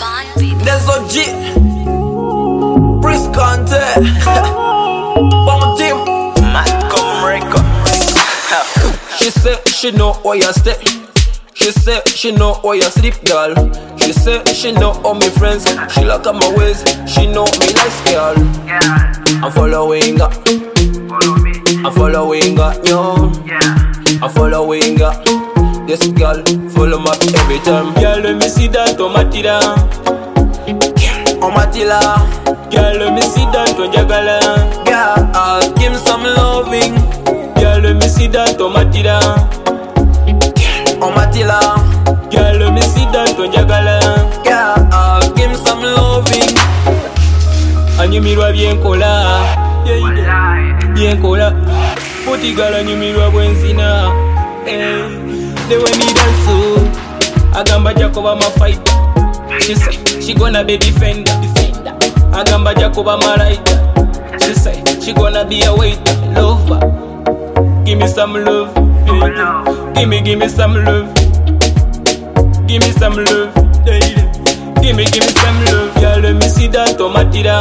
There's a G Prince Conte Bomb team Malcolm Records. She say she know where you stay. She say she know where you sleep, girl. She say she know all my friends. She look at my ways. She know me nice, girl. I'm following her. I'm following her, yo. I'm following her. This girl follow me every time. Girl, let me see that tomatila. Omatila. Girl, let me see that tonjagala. Girl, I'll give some loving. Girl, let me see that tomatila. Omatila. Girl, let me see that tonjagala. Girl, I'll give some loving. Anyumirwa byenkola. Byenkola. Puti girl anyumirwa bwenzina. The way me dance so Agamba Jacoba my fighter. She say she gonna be defender. Agamba Jacoba my writer. She say she gonna be a waiter. Lover, give me some love, baby. Give me some love. Give me some love, baby. Give me some love. Girl, let me see that tomatila.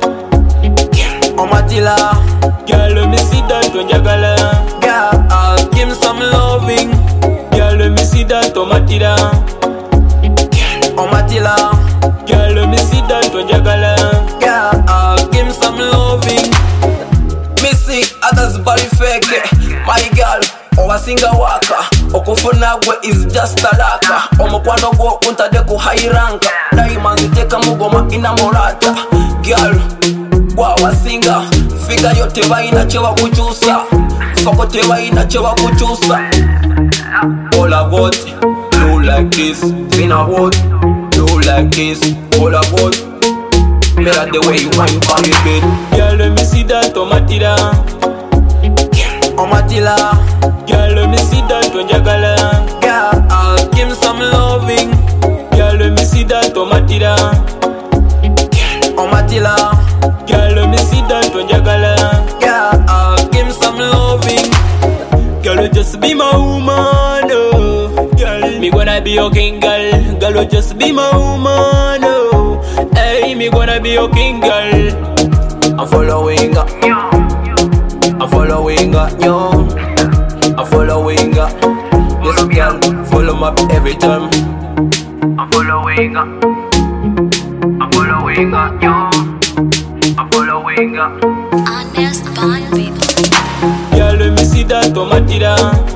Omatila. Girl, let me see that tonjagala. Girl, I'll give some loving. Girl, let me see that tomatila. Omatila. Girl, let me see that tonjagala. Girl, I'll give some loving. Missing others body fake. My girl, owasinga waka. Okufuna gwe is just a laka. Omukwano gwo untade ku high rank. Diamonds teka mugoma ina morata. Girl, wawasinga. Figa yote baina chewa kuchusa. Foko te baina chewa kuchusa. All about do like this. Fina what? Do like this. All about me like the way you want you on your bed. Girl, let me see that tomatila. Omatila. Girl, let me see that tonjagala. Girl, I'll give some loving. Girl, let me see that tomatila. Omatila. Girl, let me see that tonjagala. Girl, I'll give some loving. Girl, just be my woman, oh. Girl, me gonna be your king, girl. Girl, just be my woman, oh. Hey, me gonna be your king, girl. I'm following her. I'm following her, yo. I'm following her. This girl follow me every time. I'm following her. I'm following her, yo. I'm following her. Honest Bond Beat. Girl, let me see that tomatila.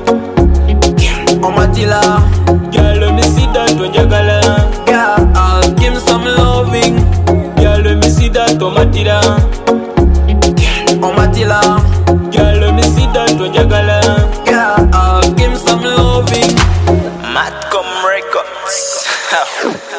Omatila. Girl, let me see that tonjagala. Girl, I'll give some loving. Girl, let me see that tomatila. Omatila. Girl, let me see that tonjagala. Girl, I'll give some loving. Malcolm Records.